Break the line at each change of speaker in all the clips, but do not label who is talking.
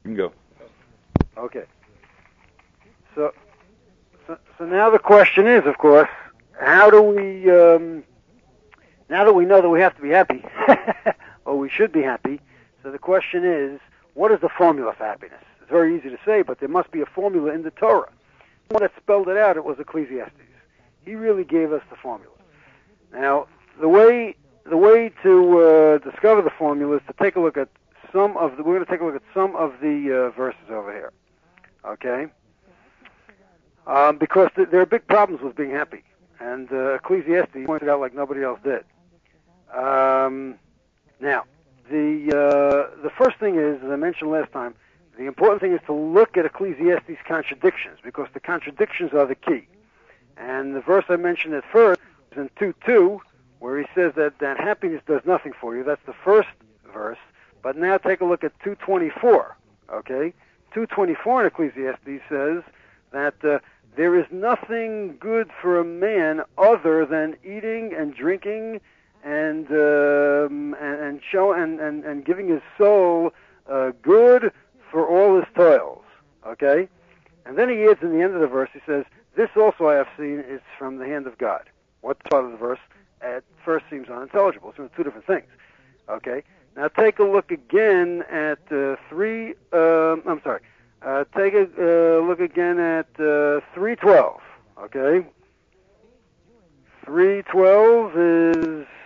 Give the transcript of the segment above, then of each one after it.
can go.
Okay. So now the question is, of course, how do we, now that we know that we have to be happy, or we should be happy, so the question is, what is the formula for happiness? It's very easy to say, but there must be a formula in the Torah. The one that spelled it out, it was Ecclesiastes. He really gave us the formula. Now, the way to discover the formula is to take a look at we're going to take a look at some of the verses over here. Okay? Because there are big problems with being happy. And Ecclesiastes pointed out like nobody else did. Now, the first thing is, as I mentioned last time, the important thing is to look at Ecclesiastes' contradictions, because the contradictions are the key. And the verse I mentioned at first is in 2:2, where he says that happiness does nothing for you. That's the first verse. But now take a look at 2:24. Okay? 2:24 in Ecclesiastes says that there is nothing good for a man other than eating and drinking and giving his soul good for all his toils. Okay? And then he adds in the end of the verse, he says, this also I have seen is from the hand of God. What part of the verse at first seems unintelligible? It's two different things. Okay? Now take a look again at take a look again at 3:12. Okay? 3:12 is,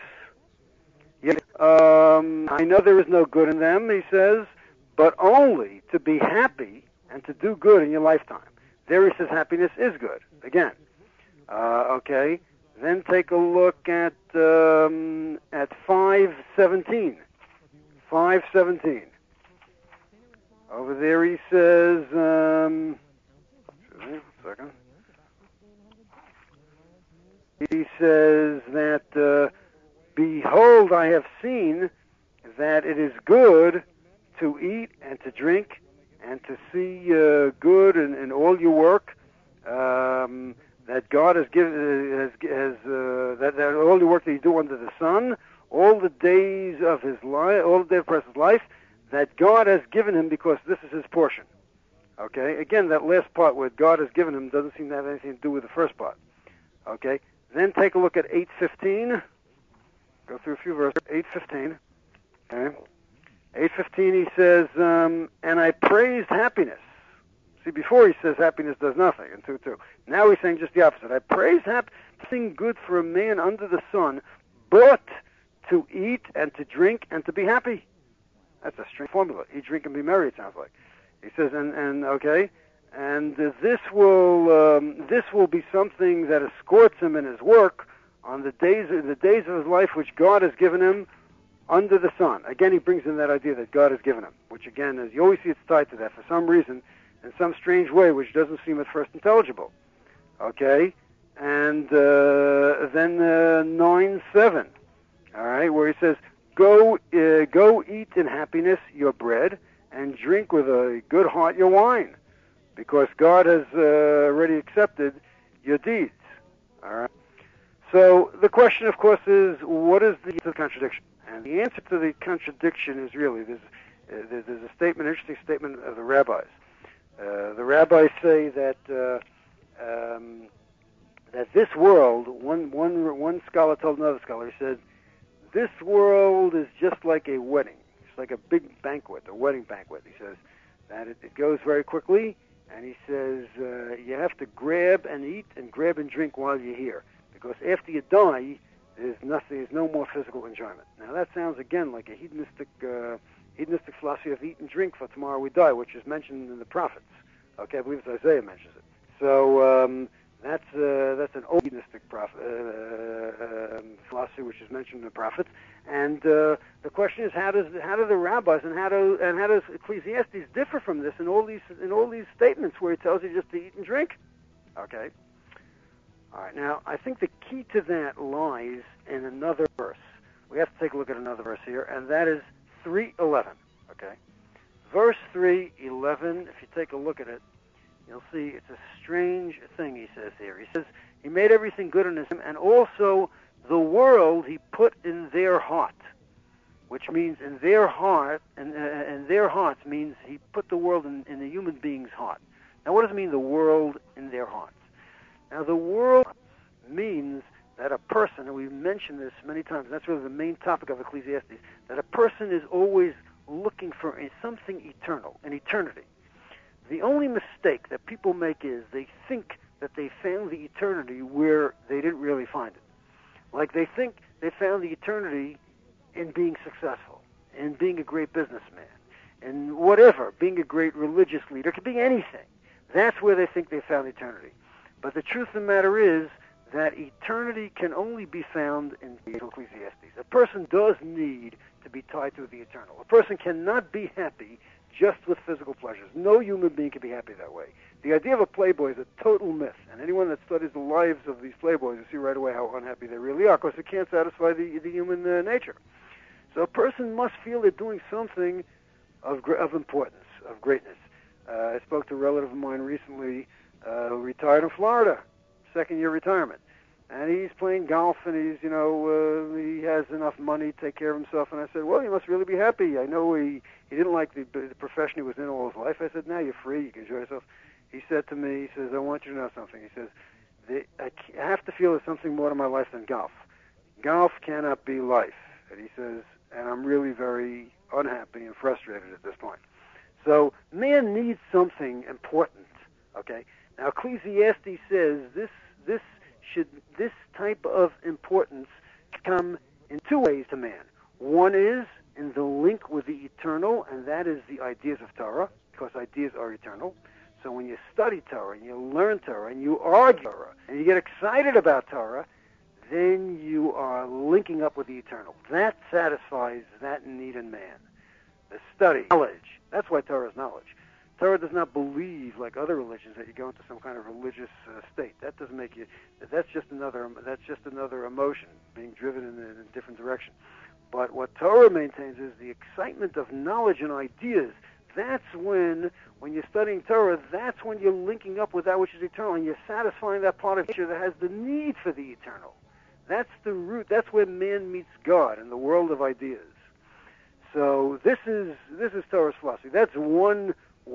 I know there is no good in them, he says, but only to be happy and to do good in your lifetime. There he says happiness is good. Again. Okay? Then take a look at 5:17. 5:17. Over there he says, excuse me, a second. He says that, behold, I have seen that it is good to eat and to drink and to see good in all your work, that God has given, that all the work that you do under the sun, all the days of his life, all the days of his life, that God has given him because this is his portion. Okay? Again, that last part where God has given him doesn't seem to have anything to do with the first part. Okay? Then take a look at 8:15. Go through a few verses. 8:15. Okay? 8:15 he says, and I praised happiness. See, before he says happiness does nothing in 2:2. Now he's saying just the opposite. I praise nothing good for a man under the sun, but to eat and to drink and to be happy. That's a strange formula. Eat, drink, and be merry, it sounds like. He says, and okay, and this will be something that escorts him in his work on the days of his life which God has given him under the sun. Again, he brings in that idea that God has given him, which again, as you always see, it's tied to that for some reason, in some strange way, which doesn't seem at first intelligible. Okay, and then 9:7. All right, where he says, Go eat in happiness your bread, and drink with a good heart your wine, because God has already accepted your deeds. All right. So the question, of course, is what is the contradiction? And the answer to the contradiction is really there's a statement, interesting statement of the rabbis. The rabbis say that that this world, one scholar told another scholar, he said, this world is just like a wedding. It's like a big banquet, a wedding banquet. He says that it goes very quickly, and he says you have to grab and eat and grab and drink while you're here, because after you die, there's no more physical enjoyment. Now that sounds again like a hedonistic philosophy of eat and drink for tomorrow we die, which is mentioned in the prophets. Okay, I believe it's Isaiah mentions it. So that's an old hedonistic philosophy which is mentioned in the prophets. And the question is, how do the rabbis and how does Ecclesiastes differ from this in all these statements where he tells you just to eat and drink? Okay. All right. Now I think the key to that lies in another verse. We have to take a look at another verse here, and that is 3:11. Okay. Verse 3:11. If you take a look at it, you'll see it's a strange thing he says here. He says, he made everything good in him, and also the world he put in their heart. which means in their heart, and their hearts means he put the world in the human being's heart. Now, what does it mean, the world in their hearts? Now, the world means that a person, and we've mentioned this many times, and that's really the main topic of Ecclesiastes, that a person is always looking for something eternal, an eternity. The only mistake that people make is they think that they found the eternity where they didn't really find it. Like they think they found the eternity in being successful, in being a great businessman, in whatever, being a great religious leader. It could be anything. That's where they think they found eternity. But the truth of the matter is that eternity can only be found in Ecclesiastes. A person does need to be tied to the eternal. A person cannot be happy just with physical pleasures. No human being can be happy that way. The idea of a playboy is a total myth, and anyone that studies the lives of these playboys will see right away how unhappy they really are, because it can't satisfy the human nature. So a person must feel they're doing something of importance, of greatness. I spoke to a relative of mine recently who retired in Florida, second-year retirement. And he's playing golf, and he's, he has enough money to take care of himself. And I said, well, you must really be happy. I know he didn't like the profession he was in all his life. I said, now you're free. You can enjoy yourself. He said to me, he says, I want you to know something. He says, I have to feel there's something more to my life than golf. Golf cannot be life. And he says, and I'm really very unhappy and frustrated at this point. So man needs something important, okay? Now Ecclesiastes says this type of importance come in two ways to man. One is in the link with the eternal, and that is the ideas of Torah, because ideas are eternal. So when you study Torah, and you learn Torah, and you argue Torah, and you get excited about Torah, then you are linking up with the eternal. That satisfies that need in man. The study, knowledge. That's why Torah is knowledge. Torah does not believe, like other religions, that you go into some kind of religious state. That doesn't make you. That's just another emotion being driven in a different direction. But what Torah maintains is the excitement of knowledge and ideas. That's when you're studying Torah, that's when you're linking up with that which is eternal, and you're satisfying that part of nature that has the need for the eternal. That's the root. That's where man meets God in the world of ideas. So this is Torah's philosophy. That's one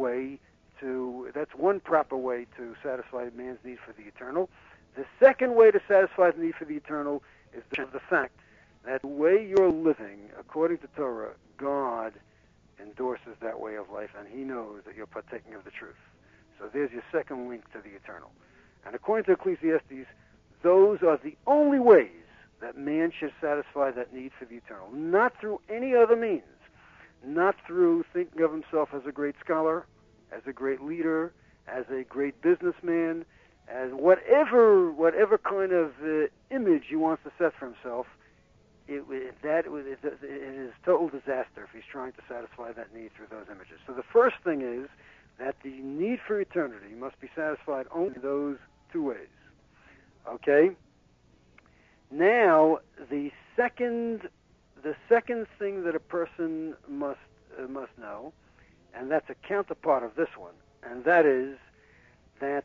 proper way to satisfy man's need for the eternal. The second way to satisfy the need for the eternal is the fact that the way you're living, according to Torah, God endorses that way of life, and he knows that you're partaking of the truth. So there's your second link to the eternal. And according to Ecclesiastes, those are the only ways that man should satisfy that need for the eternal, not through any other means, not through thinking of himself as a great scholar, as a great leader, as a great businessman, as whatever kind of image he wants to set for himself. It is total disaster if he's trying to satisfy that need through those images. So the first thing is that the need for eternity must be satisfied only in those two ways. Okay? Now, the second thing that a person must know, and that's a counterpart of this one, and that is that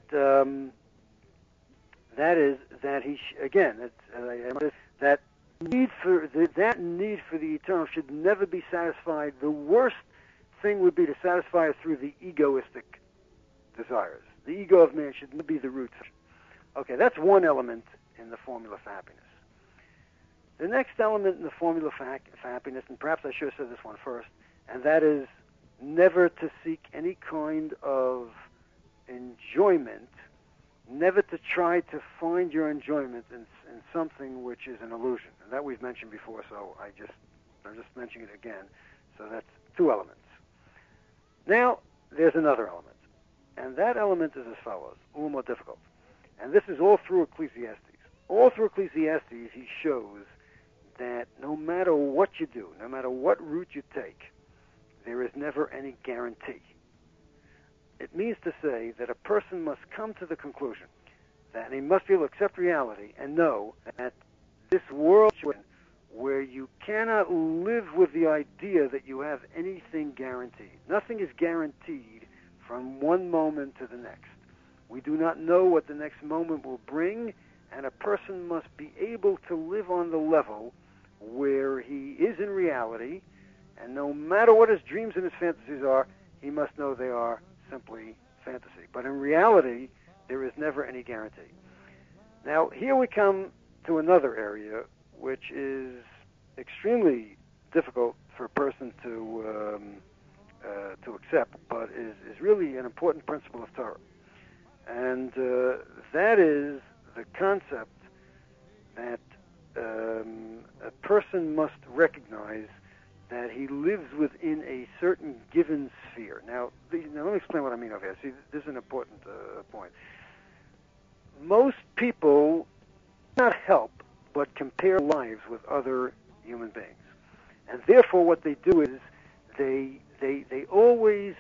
that need for the eternal should never be satisfied. The worst thing would be to satisfy it through the egoistic desires. The ego of man should not be the root. Okay, that's one element in the formula for happiness. The next element in the formula for happiness, and perhaps I should have said this one first, and that is never to seek any kind of enjoyment, never to try to find your enjoyment in something which is an illusion. And that we've mentioned before, so I'm just mentioning it again. So that's two elements. Now, there's another element. And that element is as follows, a little more difficult. And this is all through Ecclesiastes. All through Ecclesiastes, he shows that no matter what you do, no matter what route you take, there is never any guarantee. It means to say that a person must come to the conclusion that he must be able to accept reality and know that this world where you cannot live with the idea that you have anything guaranteed. Nothing is guaranteed from one moment to the next. We do not know what the next moment will bring, and a person must be able to live on the level where he is in reality, and no matter what his dreams and his fantasies are, he must know they are simply fantasy. But in reality, there is never any guarantee. Now, here we come to another area which is extremely difficult for a person to accept, but is really an important principle of Torah. And that is the concept that a person must recognize that he lives within a certain given sphere. Now let me explain what I mean over here. See, this is an important point. Most people cannot help but compare lives with other human beings. And therefore what they do is they always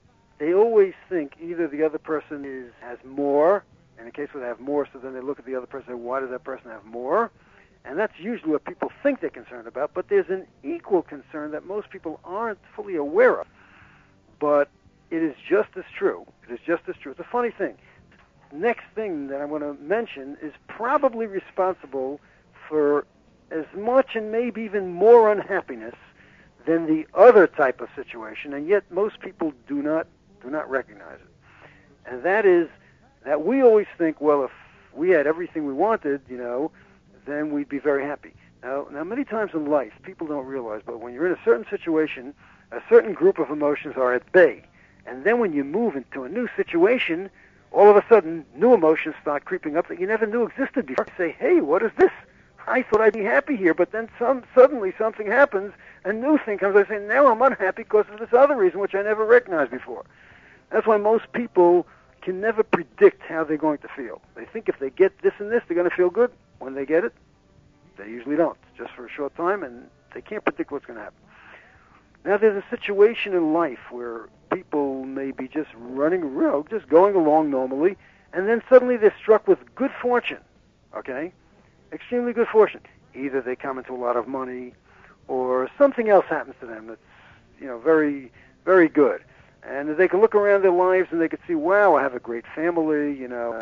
think either the other person has more, in a case where they have more, so then they look at the other person and say, why does that person have more? And that's usually what people think they're concerned about, but there's an equal concern that most people aren't fully aware of. But it is just as true. It is just as true. It's a funny thing. The next thing that I want to mention is probably responsible for as much and maybe even more unhappiness than the other type of situation, and yet most people do not recognize it. And that is that we always think, well, if we had everything we wanted, then we'd be very happy. Now, many times in life, people don't realize, but when you're in a certain situation, a certain group of emotions are at bay. And then when you move into a new situation, all of a sudden, new emotions start creeping up that you never knew existed before. You say, hey, what is this? I thought I'd be happy here, but then suddenly something happens, a new thing comes. I say, now I'm unhappy because of this other reason, which I never recognized before. That's why most people can never predict how they're going to feel. They think if they get this and this, they're going to feel good. When they get it, they usually don't, just for a short time, and they can't predict what's going to happen. Now, there's a situation in life where people may be just running around, just going along normally, and then suddenly they're struck with good fortune, okay? Extremely good fortune. Either they come into a lot of money, or something else happens to them that's, very, very good. And they can look around their lives and they can see, wow, I have a great family,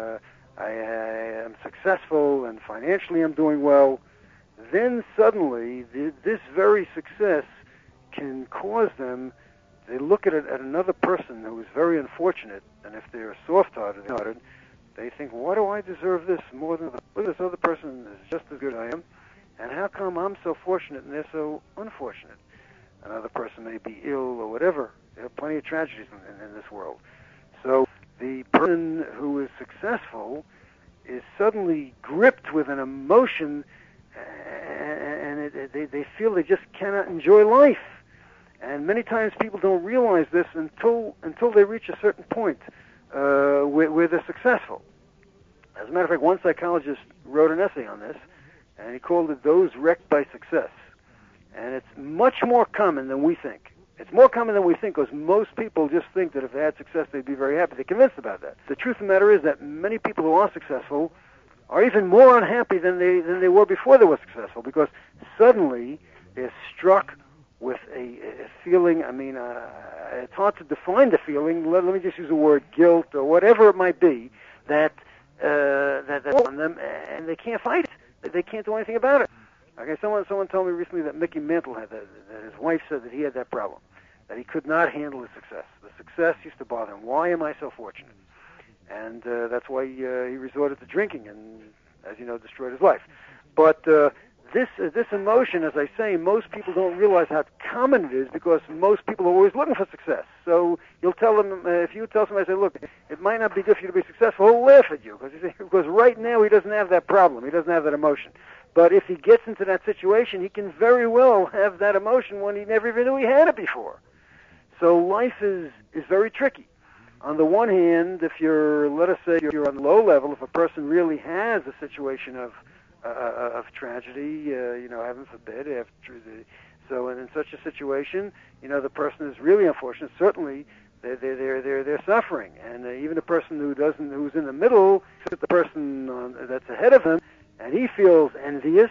I am successful, and financially I'm doing well. Then suddenly, this very success can cause them, they look at another person who is very unfortunate, and if they're soft-hearted, they think, why do I deserve this more than this other person is just as good as I am? And how come I'm so fortunate and they're so unfortunate? Another person may be ill or whatever. There are plenty of tragedies in this world. So the person who is successful is suddenly gripped with an emotion, and they feel they just cannot enjoy life. And many times people don't realize this until they reach a certain point where they're successful. As a matter of fact, one psychologist wrote an essay on this, and he called it "Those Wrecked by Success." And it's much more common than we think. It's more common than we think because most people just think that if they had success, they'd be very happy. They're convinced about that. The truth of the matter is that many people who are successful are even more unhappy than they were before they were successful, because suddenly they're struck with a feeling. I mean, it's hard to define the feeling. Let me just use the word guilt or whatever it might be that's on them, and they can't fight it. They can't do anything about it. Okay, someone told me recently that Mickey Mantle had that his wife said that he had that problem, that he could not handle his success. The success used to bother him. Why am I so fortunate? And that's why he resorted to drinking, and as you know, destroyed his life. But this emotion, as I say, most people don't realize how common it is, because most people are always looking for success. So you'll tell them, if you tell somebody, say, look, it might not be good for you to be successful, he'll laugh at you, because right now he doesn't have that problem, he doesn't have that emotion. But if he gets into that situation, he can very well have that emotion when he never even knew he had it before. So life is very tricky. On the one hand, if you're, let us say, you're on the low level, if a person really has a situation of tragedy, heaven forbid, so in such a situation, the person is really unfortunate. Certainly, they're suffering, and even a person who's in the middle, the person that's ahead of him, and he feels envious,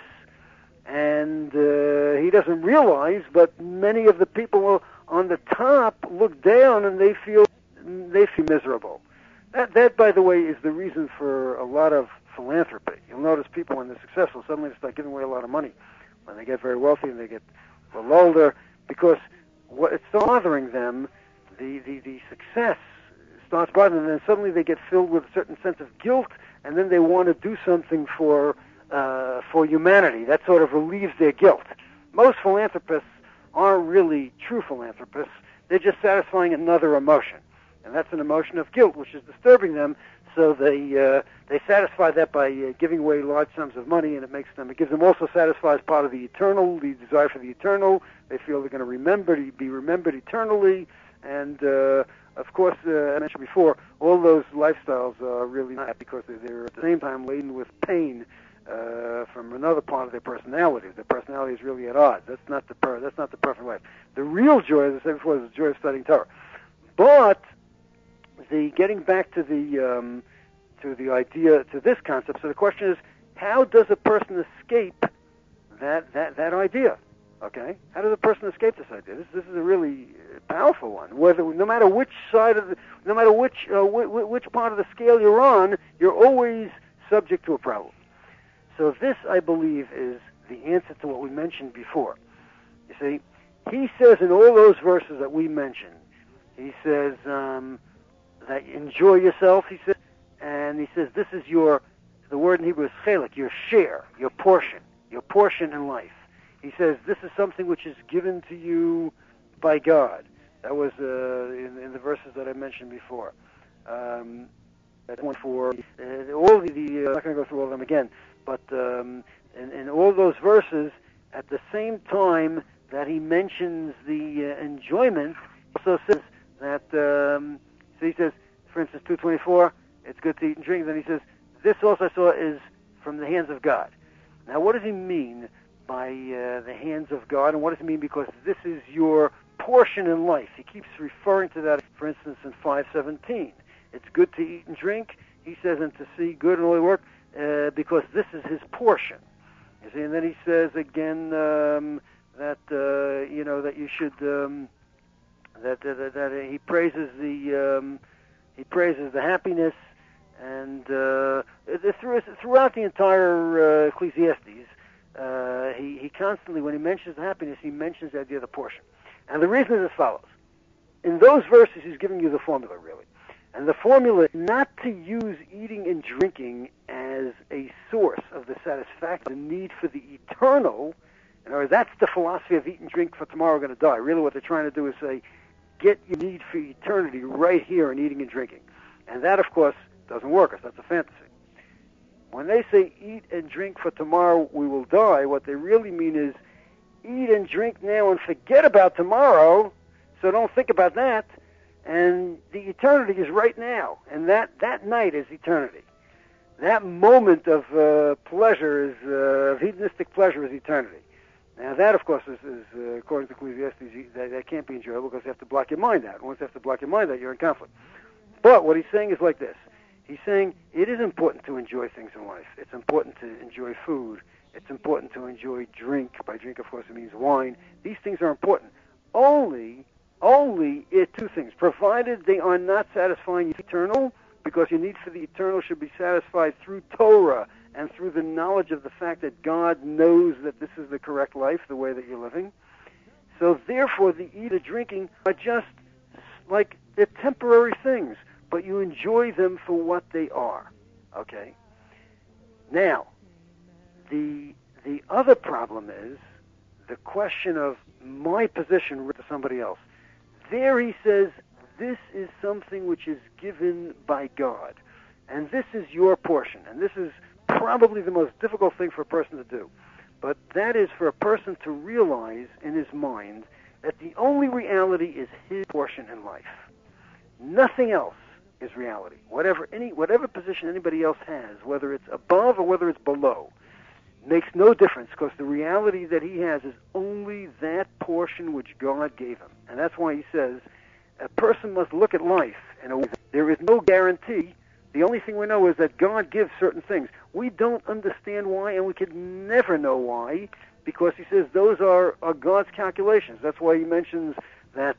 and he doesn't realize, but many of the people on the top look down and they feel miserable. That, by the way, is the reason for a lot of philanthropy. You'll notice people, when they're successful, suddenly they start giving away a lot of money. when they get very wealthy and they get a little older, because what it's bothering them, the success starts bothering them, and then suddenly they get filled with a certain sense of guilt, and then they want to do something for humanity. That sort of relieves their guilt. Most philanthropists aren't really true philanthropists. They're just satisfying another emotion, and that's an emotion of guilt, which is disturbing them. So they satisfy that by giving away large sums of money, and it gives them also satisfies part of the eternal, the desire for the eternal. They feel they're going to be remembered eternally, and of course, I mentioned before, all those lifestyles are really not, because they're at the same time laden with pain from another part of their personality. Their personality is really at odds. That's not the perfect life. The real joy, as I said before, is the joy of studying Torah. But getting back to the idea, to this concept. So the question is, how does a person escape that idea? Okay, how does a person escape this idea? This is a really powerful one. No matter which part of the scale you're on, you're always subject to a problem. So this, I believe, is the answer to what we mentioned before. You see, he says in all those verses that we mentioned, he says that enjoy yourself, he says, and he says this is the word in Hebrew is chelik, your share, your portion in life. He says this is something which is given to you by God. That was in the verses that I mentioned before. That's one for all the I'm not going to go through all of them again, but in all those verses, at the same time that he mentions the enjoyment, he also says that. So he says, for instance, 2:24, it's good to eat and drink. Then he says, this also I saw is from the hands of God. Now, what does he mean by the hands of God, and what does he mean because this is your portion in life? He keeps referring to that, for instance, in 5:17. It's good to eat and drink, he says, and to see good and holy work, because this is his portion. You see, and then he says again that that you should that he praises the happiness, and throughout the entire Ecclesiastes, he constantly, when he mentions the happiness, he mentions the idea of the portion. And the reason is as follows. In those verses, he's giving you the formula, really. And the formula is not to use eating and drinking as a source of the satisfaction, the need for the eternal. In other words, that's the philosophy of eat and drink for tomorrow, we're going to die. Really what they're trying to do is say, get your need for eternity right here in eating and drinking. And that, of course, doesn't work, because that's a fantasy. When they say eat and drink for tomorrow, we will die, what they really mean is eat and drink now and forget about tomorrow, so don't think about that. And the eternity is right now, and that night is eternity. That moment of pleasure of hedonistic pleasure is eternity. Now that, of course, is according to Ecclesiastes, that can't be enjoyable because you have to block your mind out. Once you have to block your mind out, you're in conflict. But what he's saying is like this. He's saying it is important to enjoy things in life. It's important to enjoy food. It's important to enjoy drink. By drink, of course, it means wine. These things are important. Only two things, provided they are not satisfying the eternal, because your need for the eternal should be satisfied through Torah and through the knowledge of the fact that God knows that this is the correct life, the way that you're living. So therefore, the eat or drinking are just like they're temporary things, but you enjoy them for what they are. Okay? Now, the other problem is the question of my position with somebody else. There he says, this is something which is given by God, and this is your portion, and this is probably the most difficult thing for a person to do. But that is for a person to realize in his mind that the only reality is his portion in life. Nothing else is reality. Whatever position anybody else has, whether it's above or whether it's below, makes no difference, because the reality that he has is only that portion which God gave him. And that's why he says a person must look at life in a way. There is no guarantee. The only thing we know is that God gives certain things. We don't understand why, and we could never know why, because he says those are God's calculations. That's why he mentions that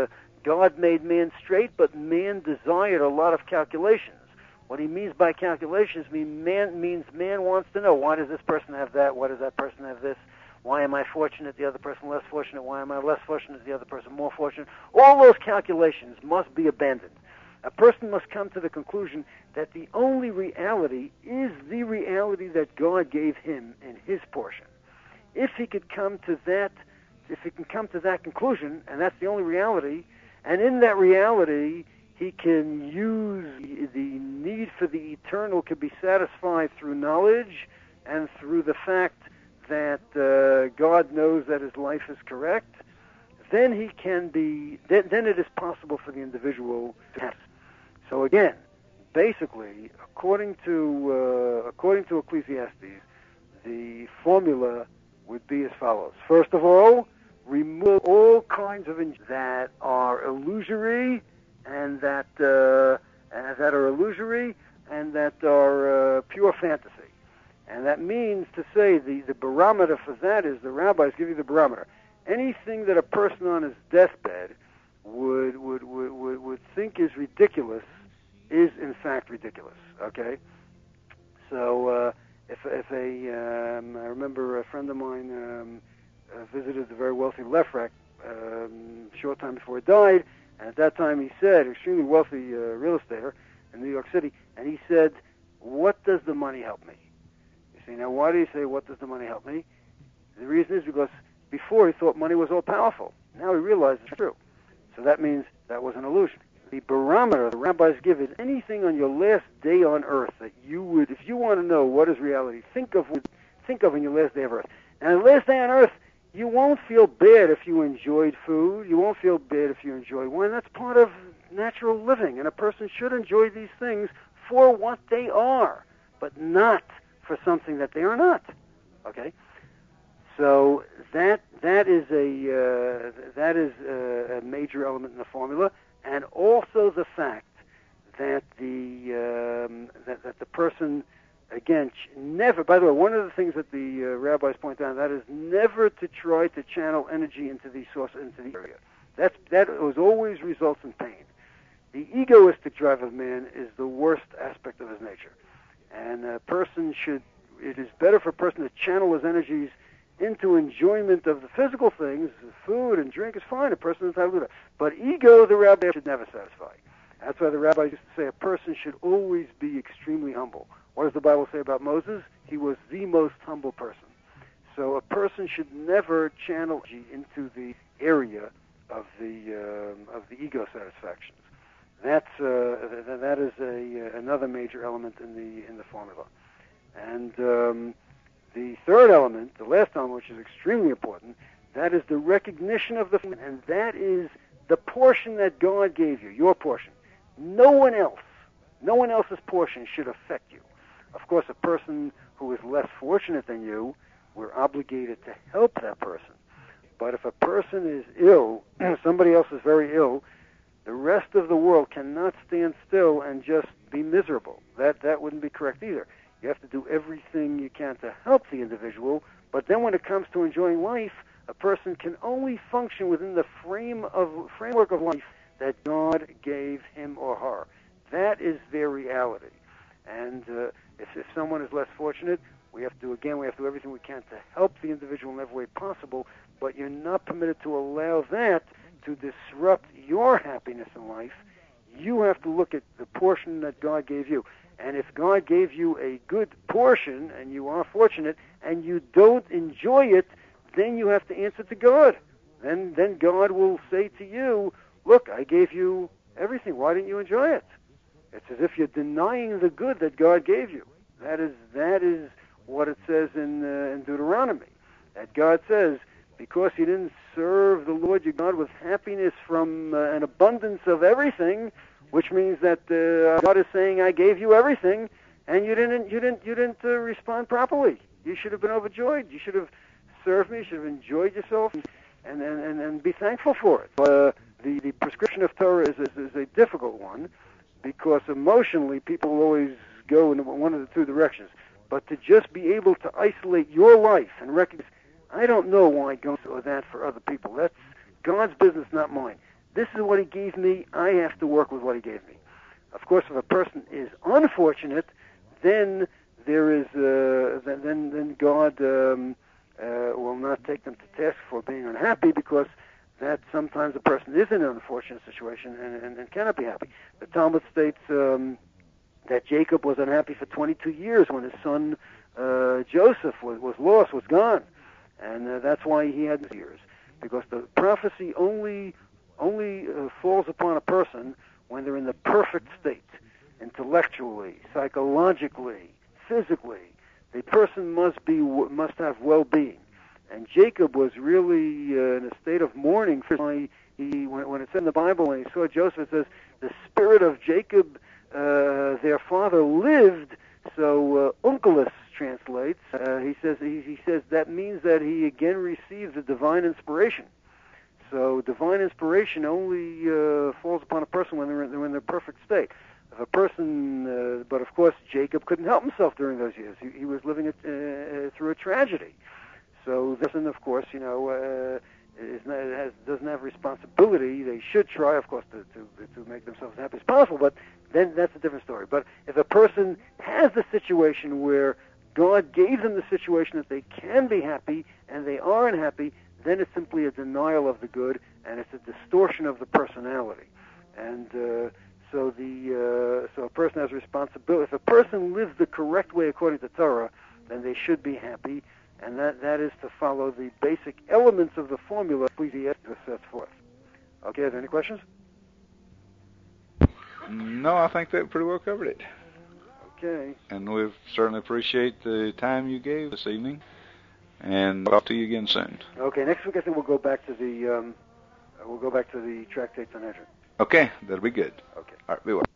God made man straight, but man desired a lot of calculations. What he means by calculations means man wants to know, why does this person have that? Why does that person have this? Why am I fortunate, the other person less fortunate? Why am I less fortunate, the other person more fortunate? All those calculations must be abandoned. A person must come to the conclusion that the only reality is the reality that God gave him in his portion. If he can come to that conclusion, and that's the only reality, and in that reality he can use the need for the eternal can be satisfied through knowledge and through the fact that God knows that his life is correct, then he can be. Then it is possible for the individual to have. So again, basically, according to Ecclesiastes, the formula would be as follows. First of all, remove all kinds of that are illusory and that are pure fantasy. And that means to say the barometer for that is the rabbis give you the barometer. Anything that a person on his deathbed would think is ridiculous is in fact ridiculous. Okay, so I remember a friend of mine visited the very wealthy Lefrak a short time before he died, and at that time he said, extremely wealthy real estater in New York City, and he said, "What does the money help me?" You see, now why do you say, "What does the money help me?" The reason is because before he thought money was all powerful. Now he realizes it's true. So that means that was an illusion. The barometer the rabbis give is anything on your last day on earth that you would, if you want to know what is reality, think of in your last day of earth. And the last day on earth, you won't feel bad if you enjoyed food. You won't feel bad if you enjoy wine. That's part of natural living, and a person should enjoy these things for what they are, but not for something that they are not. Okay, so that is a major element in the formula, and also the fact that the person, again, never. By the way, one of the things that the rabbis point out, that is never to try to channel energy into the area. That always results in pain. The egoistic drive of man is the worst aspect of his nature, and a person should. It is better for a person to channel his energies into enjoyment of the physical things. Food and drink is fine. A person is entitled to that, but ego, the rabbi should never satisfy. That's why the rabbis used to say a person should always be extremely humble. What does the Bible say about Moses? He was the most humble person. So a person should never channel into the area of the ego satisfactions. That is another major element in the formula. And the third element, the last element, which is extremely important, that is the recognition of the, and that is the portion that God gave you, your portion. No one else's portion should affect you. Of course, a person who is less fortunate than you, we're obligated to help that person. But if a person is ill, somebody else is very ill, the rest of the world cannot stand still and just be miserable. That wouldn't be correct either. You have to do everything you can to help the individual, but then when it comes to enjoying life, a person can only function within the framework of life that God gave him or her. That is their reality. And if someone is less fortunate, we have to do everything we can to help the individual in every way possible, but you're not permitted to allow that to disrupt your happiness in life. You have to look at the portion that God gave you. And if God gave you a good portion, and you are fortunate, and you don't enjoy it, then you have to answer to God. Then God will say to you, look, I gave you everything. Why didn't you enjoy it? It's as if you're denying the good that God gave you. That is what it says in Deuteronomy. That God says, because you didn't serve the Lord your God with happiness from an abundance of everything, which means that God is saying, I gave you everything, and you didn't respond properly. You should have been overjoyed. You should have served me. You should have enjoyed yourself, and be thankful for it. The prescription of Torah is a difficult one, because emotionally people will always go in one of the two directions. But to just be able to isolate your life and recognize, I don't know why God or that for other people. That's God's business, not mine. This is what he gave me. I have to work with what he gave me. Of course, if a person is unfortunate, then there is then God will not take them to task for being unhappy, because that sometimes a person is in an unfortunate situation and cannot be happy. The Talmud states that Jacob was unhappy for 22 years when his son Joseph was lost, was gone, and that's why he had years, because the prophecy only falls upon a person when they're in the perfect state, intellectually, psychologically, physically. The person must have well-being, and Jacob was really in a state of mourning. When it said in the Bible, when he saw Joseph, it says the spirit of Jacob, their father, lived. So Onkelos translates. He says that means that he again received the divine inspiration. So divine inspiration only falls upon a person when they're in their perfect state. If a person, but of course Jacob couldn't help himself during those years. He was living through a tragedy. So this, and of course, doesn't have responsibility. They should try, of course, to make themselves as happy as possible. But then that's a different story. But if a person has the situation where God gave them the situation that they can be happy and they are unhappy, then it's simply a denial of the good, and it's a distortion of the personality. And so a person has responsibility. If a person lives the correct way according to Torah, then they should be happy, and that is to follow the basic elements of the formula Ecclesiastes sets forth. Okay, are there any questions?
No, I think that pretty well covered it.
Okay.
And we certainly appreciate the time you gave this evening, and talk to you again soon.
Okay, next week I think we'll go back to the Tractate Sanhedrin.
Okay, that'll be good.
Okay.
All right, be well.